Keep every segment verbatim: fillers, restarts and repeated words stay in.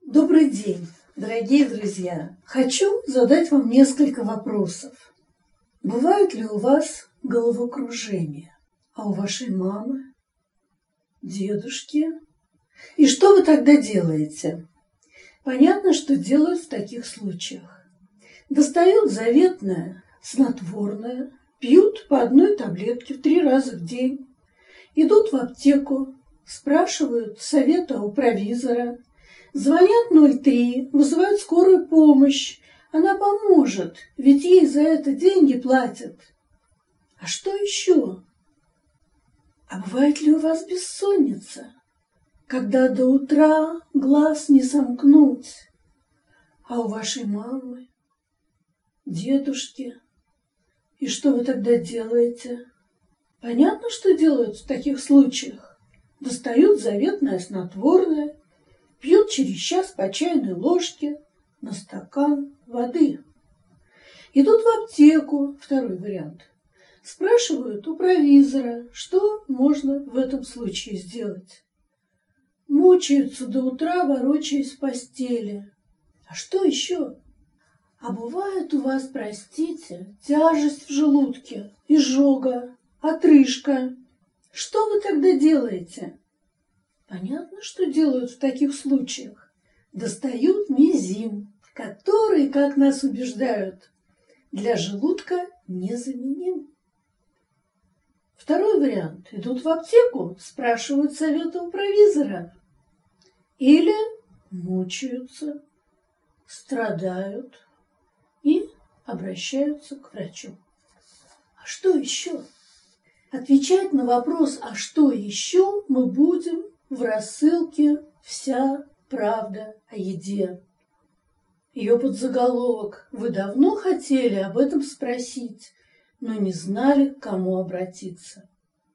Добрый день, дорогие друзья! Хочу задать вам несколько вопросов. Бывает ли у вас головокружение, а у вашей мамы, дедушки? И что вы тогда делаете? Понятно, что делают в таких случаях. Достают заветное снотворное, пьют по одной таблетке в три раза в день, идут в аптеку, спрашивают совета у провизора, звонят ноль три, вызывают скорую помощь. Она поможет, ведь ей за это деньги платят. А что еще? А бывает ли у вас бессонница, когда до утра глаз не сомкнуть? А у вашей мамы, дедушки? И что вы тогда делаете? Понятно, что делают в таких случаях. Достают заветное снотворное, пьют через час по чайной ложке на стакан воды. Идут в аптеку, второй вариант. Спрашивают у провизора, что можно в этом случае сделать. Мучаются до утра, ворочаясь в постели. А что еще? А бывает у вас, простите, тяжесть в желудке, изжога, отрыжка. Что вы тогда делаете? Понятно, что делают в таких случаях. Достают мизим, который, как нас убеждают, для желудка незаменим. Второй вариант. Идут в аптеку, спрашивают совета у провизора. Или мучаются, страдают и обращаются к врачу. А что еще? Отвечать на вопрос «а что еще» мы будем в рассылке «Вся правда о еде». Ее подзаголовок «Вы давно хотели об этом спросить, но не знали, к кому обратиться».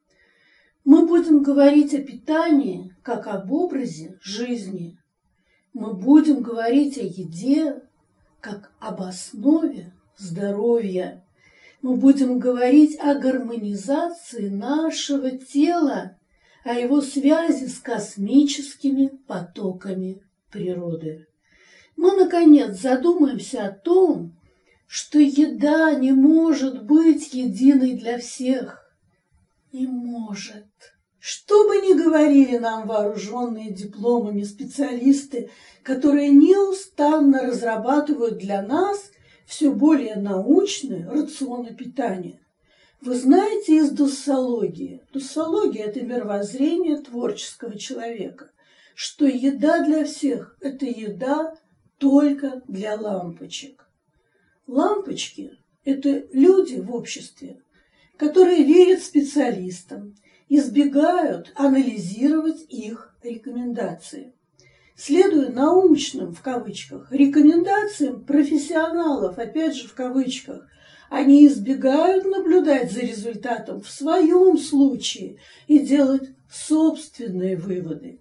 Мы будем говорить о питании, как об образе жизни. Мы будем говорить о еде, как об основе здоровья. Мы будем говорить о гармонизации нашего тела, о его связи с космическими потоками природы. Мы, наконец, задумаемся о том, что еда не может быть единой для всех. Не может. Что бы ни говорили нам вооруженные дипломами специалисты, которые неустанно разрабатывают для нас все более научные рационы питания. Вы знаете из дуссологии, дуссология – это мировоззрение творческого человека, что еда для всех – это еда только для лампочек. Лампочки – это люди в обществе, которые верят специалистам, избегают анализировать их рекомендации. Следуя научным, в кавычках, рекомендациям профессионалов, опять же в кавычках, они избегают наблюдать за результатом в своем случае и делать собственные выводы.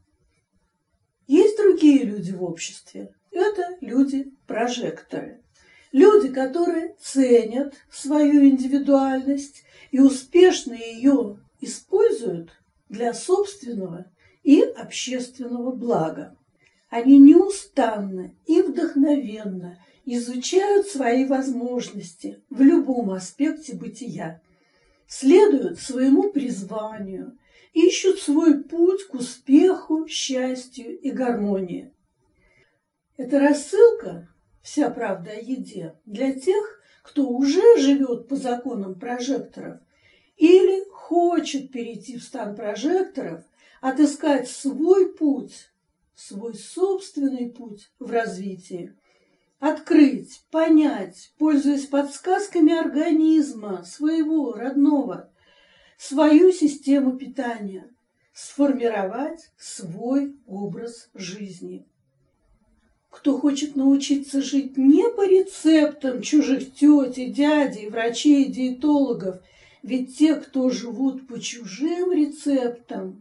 Есть другие люди в обществе. Это люди-прожекторы. Люди, которые ценят свою индивидуальность и успешно ее используют для собственного и общественного блага. Они неустанно и вдохновенно изучают свои возможности в любом аспекте бытия, следуют своему призванию, ищут свой путь к успеху, счастью и гармонии. Эта рассылка «Вся правда о еде» для тех, кто уже живет по законам прожекторов или хочет перейти в стан прожекторов, отыскать свой путь, свой собственный путь в развитии, открыть, понять, пользуясь подсказками организма своего родного, свою систему питания, сформировать свой образ жизни. Кто хочет научиться жить не по рецептам чужих тетей, дядей, врачей, диетологов, ведь те, кто живут по чужим рецептам,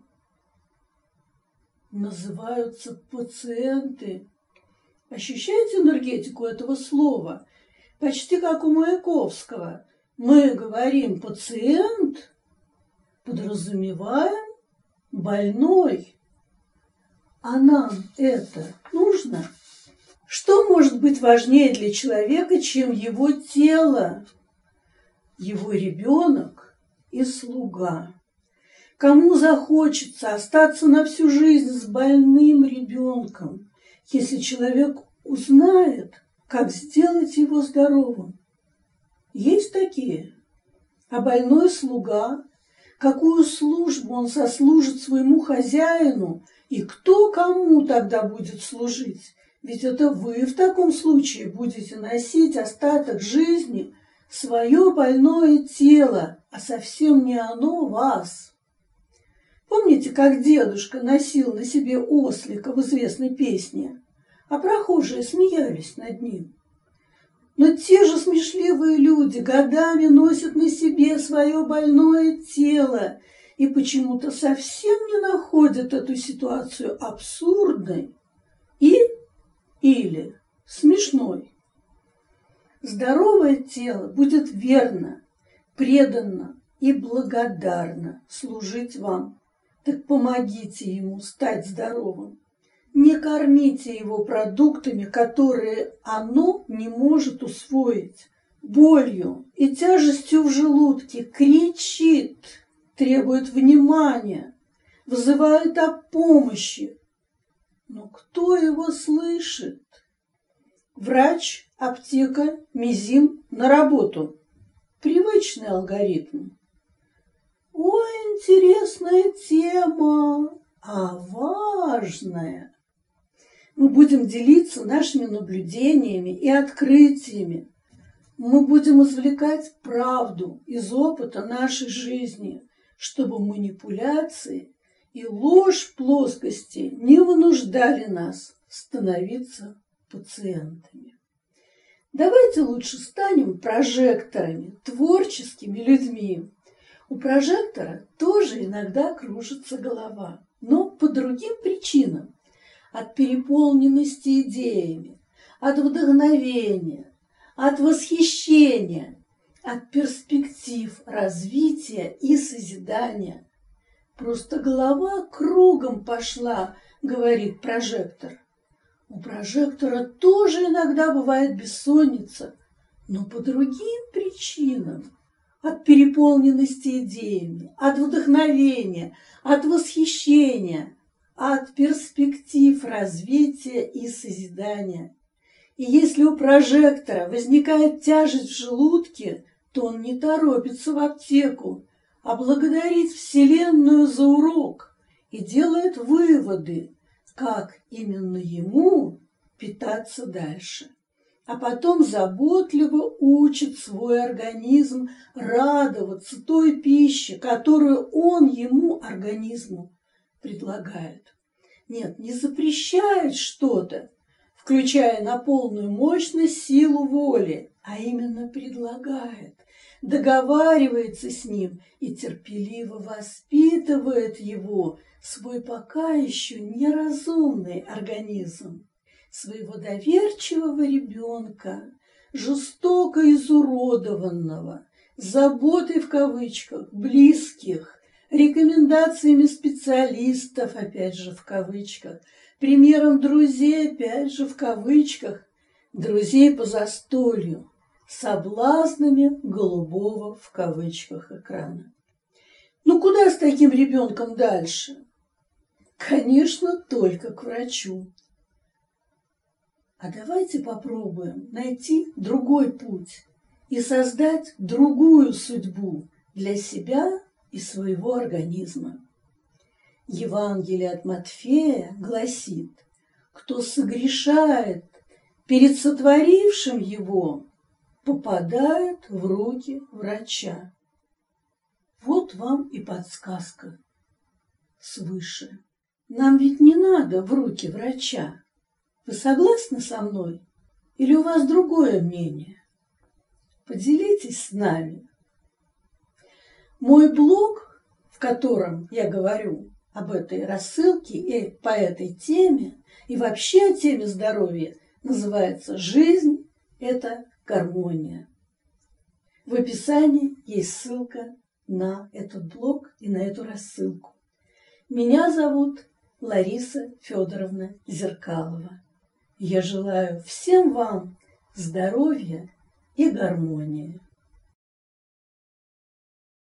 называются пациенты. Ощущаете энергетику этого слова? Почти как у Маяковского. Мы говорим «пациент», подразумеваем «больной». А нам это нужно? Что может быть важнее для человека, чем его тело, его ребенок и слуга? Кому захочется остаться на всю жизнь с больным ребенком, если человек узнает, как сделать его здоровым? Есть такие. А больной слуга, какую службу он сослужит своему хозяину, и кто кому тогда будет служить? Ведь это вы в таком случае будете носить остаток жизни свое больное тело, а совсем не оно вас. Помните, как дедушка носил на себе ослика в известной песне, а прохожие смеялись над ним? Но те же смешливые люди годами носят на себе свое больное тело и почему-то совсем не находят эту ситуацию абсурдной и или смешной. Здоровое тело будет верно, преданно и благодарно служить вам. Так помогите ему стать здоровым. Не кормите его продуктами, которые оно не может усвоить. Болью и тяжестью в желудке кричит, требует внимания, вызывает о помощи. Но кто его слышит? Врач, аптека, мизим на работу. Привычный алгоритм. Ой, интересная тема, а важная. Мы будем делиться нашими наблюдениями и открытиями. Мы будем извлекать правду из опыта нашей жизни, чтобы манипуляции и ложь плоскости не вынуждали нас становиться пациентами. Давайте лучше станем прожекторами, творческими людьми. У прожектора тоже иногда кружится голова, но по другим причинам. От переполненности идеями, от вдохновения, от восхищения, от перспектив развития и созидания. Просто голова кругом пошла, говорит прожектор. У прожектора тоже иногда бывает бессонница, но по другим причинам. От переполненности идеями, от вдохновения, от восхищения, от перспектив развития и созидания. И если у прожектора возникает тяжесть в желудке, то он не торопится в аптеку, а благодарит Вселенную за урок и делает выводы, как именно ему питаться дальше. А потом заботливо учит свой организм радоваться той пище, которую он ему, организму, предлагает. Нет, не запрещает что-то, включая на полную мощность силу воли, а именно предлагает, договаривается с ним и терпеливо воспитывает его, свой пока еще неразумный организм, своего доверчивого ребенка, жестоко изуродованного, заботой в кавычках, близких, рекомендациями специалистов, опять же в кавычках, примером друзей, опять же в кавычках, друзей по застолью, соблазнами голубого в кавычках экрана. Ну куда с таким ребенком дальше? Конечно, только к врачу. А давайте попробуем найти другой путь и создать другую судьбу для себя и своего организма. Евангелие от Матфея гласит: кто согрешает перед сотворившим его, попадает в руки врача. Вот вам и подсказка свыше. Нам ведь не надо в руки врача. Вы согласны со мной? Или у вас другое мнение? Поделитесь с нами. Мой блог, в котором я говорю об этой рассылке и по этой теме, и вообще о теме здоровья, называется «Жизнь – это гармония». В описании есть ссылка на этот блог и на эту рассылку. Меня зовут Лариса Федоровна Зеркалова. Я желаю всем вам здоровья и гармонии.